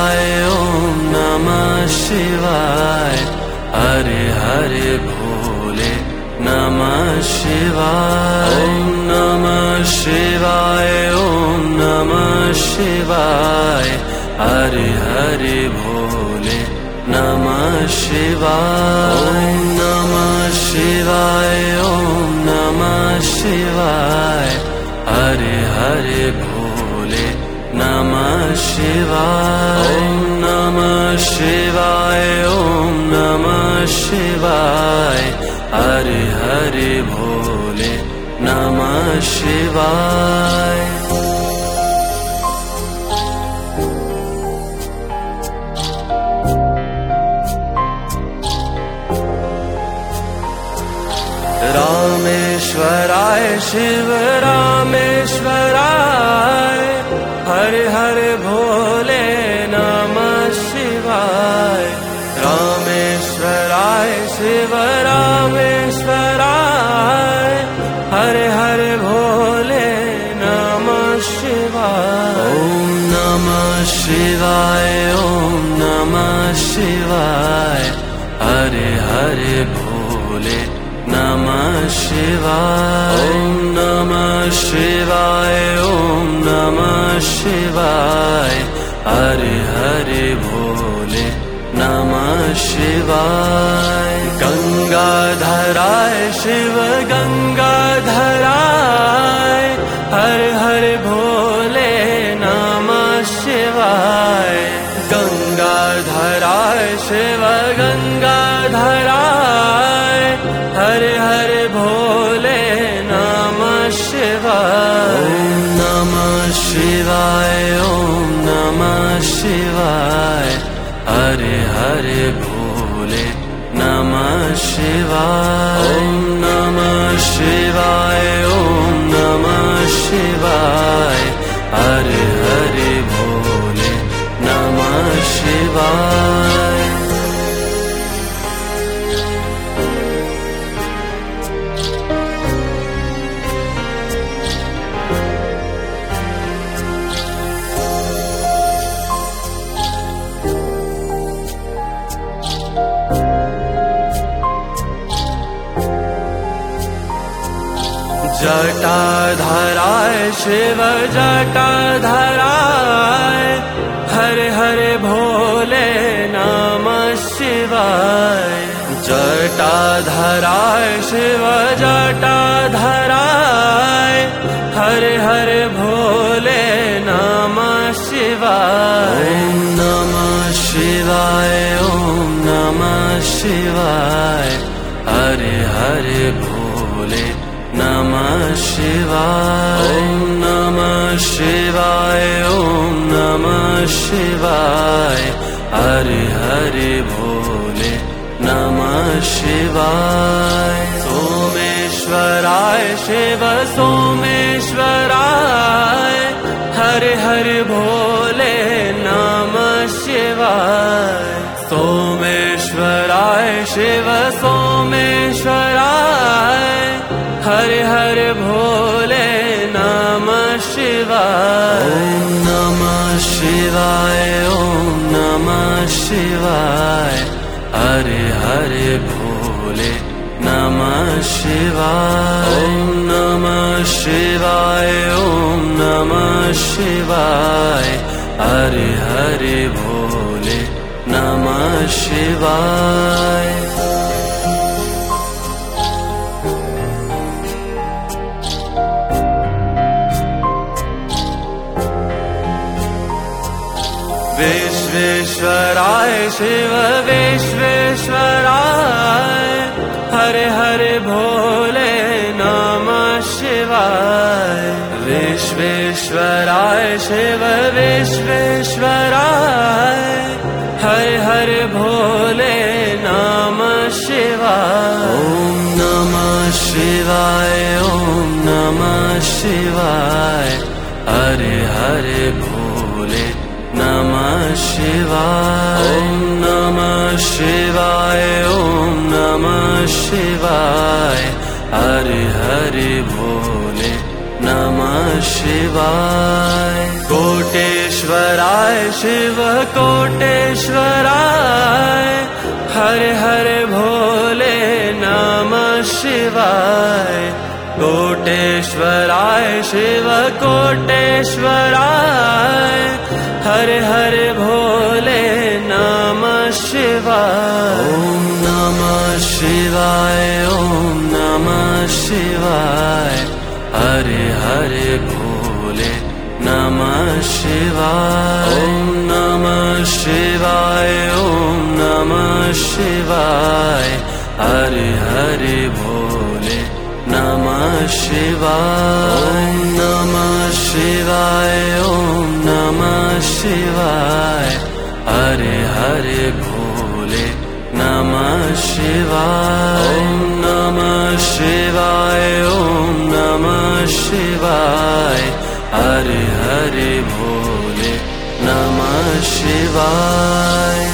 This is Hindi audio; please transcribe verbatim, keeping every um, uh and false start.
शिवाय ओम नमः शिवाय। हरे हरे भोले नमः शिवाय। ओम नमः शिवाय ओम नमः शिवाय। हरे हरे भोले नमः शिवाय। ओम नमः शिवाय ओम नमः शिवाय। हरे हरे भोले नमः शिवाय। ओम नमः शिवाय ओम नमः शिवाय। हरे हरे भोले नमः शिवाय। रामेश्वराय शिव रामेश्वराय। हरे हरे भोले नमः शिवाय। रामेश्वराय शिव रामेश्वराय। हरे हरे भोले नमः शिवाय। ओम नमः शिवाय ओम नमः शिवाय। हरे हरे भोले नमः शिवाय। ओम नमः शिवाय ओम नमः शिवाय। हरे हरे भोले नमः शिवाय। गंगाधराय शिव गंगाधराय। हरे हरे भोले नमः शिवाय। गंगाधराय शिव गंगाधराय। हरे हरे भोले नमः शिवाय। ओम नमः शिवाय ओम नमः शिवाय। हरे हरे भोले नमः शिवाय। ओम नमः शिवाय ओम नमः शिवाय। हरे हरे भोले नमः शिवाय। जटाधराय शिव जटाधराय। हरे हरे भोले नमः शिवाय। जटाधराय शिव जटाधराय। हरे हरे भोले नमः शिवाय। ओम नमः शिवाय ओम नमः शिवाय। हरे हरे भोले नमः शिवाय। ओम नमः शिवाय ओम नमः शिवाय। हरे हरे भोले नमः शिवाय। सोमेश्वराय शिव सोमेश्वराय। हरे हरे भोले नमः शिवाय। सोमेश्वराय शिव सोमेश्वराय। हरे हरे भोले नमः शिवाय। ओम नमः शिवाय ओम नमः शिवाय। हरे हरे भोले नमः शिवाय। ओम नमः शिवाय ओम नमः शिवाय। हरे हरे भोले नमः शिवाय। विश्वेश्वराय शिव विश्वेश्वराय। हरे हरे भोले नमः शिवाय। विश्वेश्वराय शिव विश्वेश्वराय। हरे हरे भोले नमः शिवाय। ओम नमः शिवाय ओम नमः शिवाय। हरे हरे भोले नमः शिवाय। ओम नमः शिवाय ओम नमः शिवाय। हरे हरे भोले नमः शिवाय। कोटेश्वर कोटेश्वराय शिव कोटेश्वराय हर हर भोले नमः शिवाय कोटेश्वराय शिव कोटेश्वराय हर हर भोले नमः शिवाय ओम नमः शिवाय ओम नमः शिवाय हरे हरे भोले नमः शिवाय ओम नमः शिवाय ओम नमः शिवाय हरे हरे भोले नमः शिवाय ओम नमः शिवाय ओम नमः शिवाय हरे हरे भोले नमः शिवाय ओम नमः शिवाय ओम नमः शिवाय हरे हरे भोले नमः शिवाय।